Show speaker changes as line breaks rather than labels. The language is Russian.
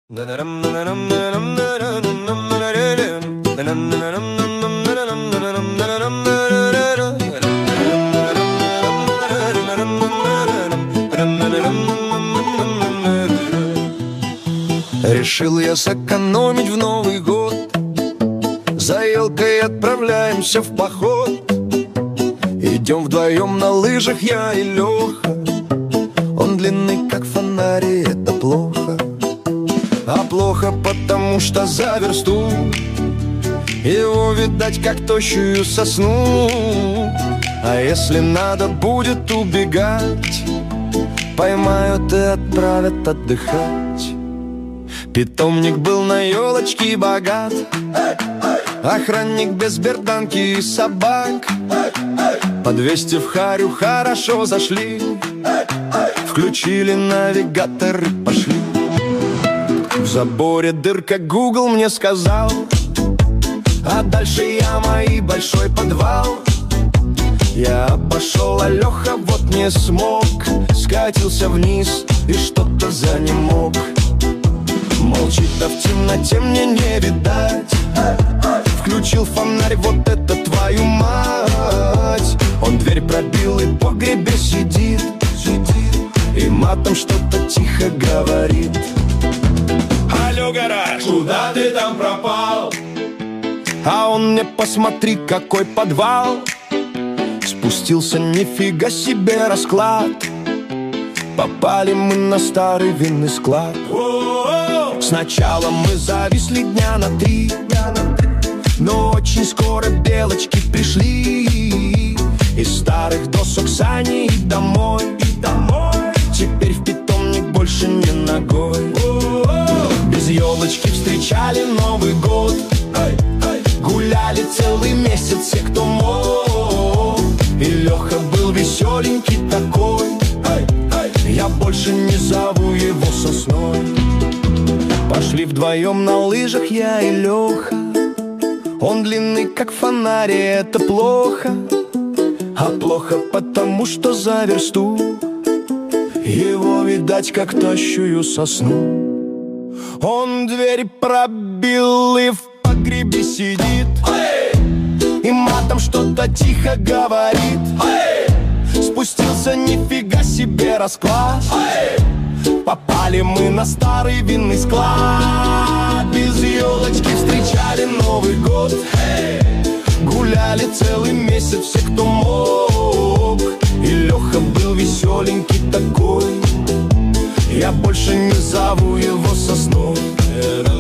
Решил я сэкономить в Новый год. За елкой отправляемся в поход. Идем вдвоем на лыжах я и Леха. Он длинный, как фонарь, и это плохо. А плохо, потому что за версту его видать, как тощую сосну. А если надо будет убегать, поймают и отправят отдыхать. Питомник был на елочке богат. Охранник без берданки и собак. По 200 в харю хорошо зашли. Включили навигатор и пошли. В заборе дырка, Google мне сказал. А дальше яма и большой подвал. Я обошел, а Леха вот не смог. Скатился вниз и что-то занемог. Молчит, а в темноте мне не видать. Включил фонарь, вот это твою мать. Он дверь пробил и в погребе сидит. И матом что-то тихо говорит.
Алло, гараж, куда ты там пропал?
А он мне: посмотри, какой подвал. Спустился, нифига себе расклад. Попали мы на старый винный склад. Сначала мы зависли дня на 3, но очень скоро белочки пришли. Из старых досок сани и домой. Теперь в питомник больше не ногой. Без елочки встречали Новый год. Гуляли целый месяц все, кто мог. И Леха был веселенький такой. Я больше не зову его Сосной. Пошли вдвоем на лыжах я и Леха. Он длинный, как фонарь, и это плохо. А плохо, потому что за версту его видать, как тощую сосну. Он дверь пробил и в погребе сидит. И матом что-то тихо говорит. Спустился, нифига себе расклад. Попали мы на старый винный склад. Без елочки встречали Новый год. Гуляли целый месяц все, кто мог. И Леха был веселенький такой. Я больше не зову его Сосной.